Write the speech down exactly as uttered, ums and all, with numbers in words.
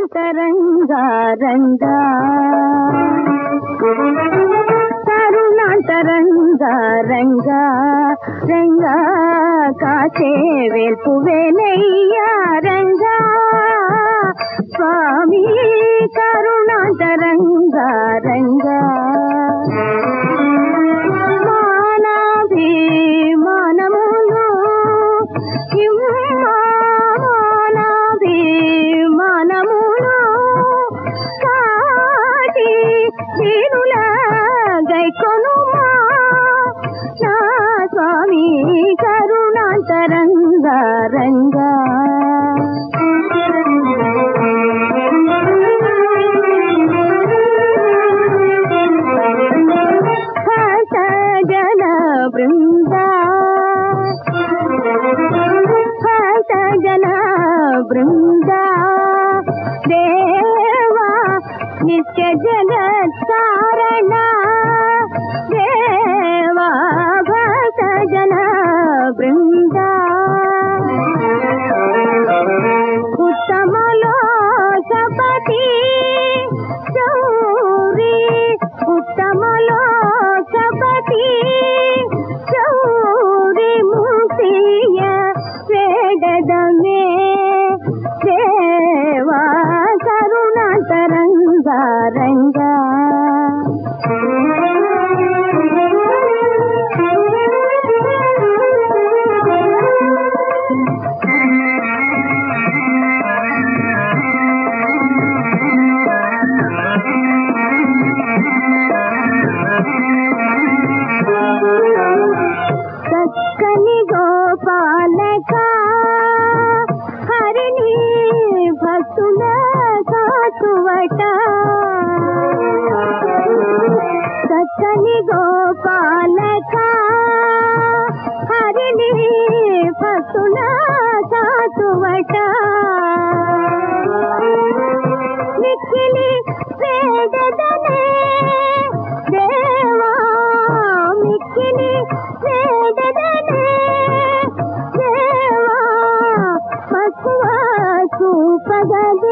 కరుణాంతరంగా రంగా కరుణాంతరంగా రంగా రంగా కాచే వేల్పు వేలయ్యా రంగా స్వామి కరుణాంతరంగా రంగా మానాభిమానములు మానాభిమానములు కాటి దీనుల గైకొనుమా నా స్వామి కరుణాంతరంగా రంగా జన బృందా జన బృందా దేవా నిత్య జగత్ కారణ దేవా భక్త జన బృందా ఉత్తమలో సపతి చౌరి ఉత్తమలో సపతి చౌరి ముక్తియ వేడదమే దేవా కరుణాంతరంగా రంగా చక్కని గోపాలక హరిణి భక్తుల కాచువట చక్కని గోపాలక హరిణి భక్తుల కాచువట మిక్కిలి వేదదనే దేవా మిక్కిలి వేదదనే దేవా పక్కువ చూపగదు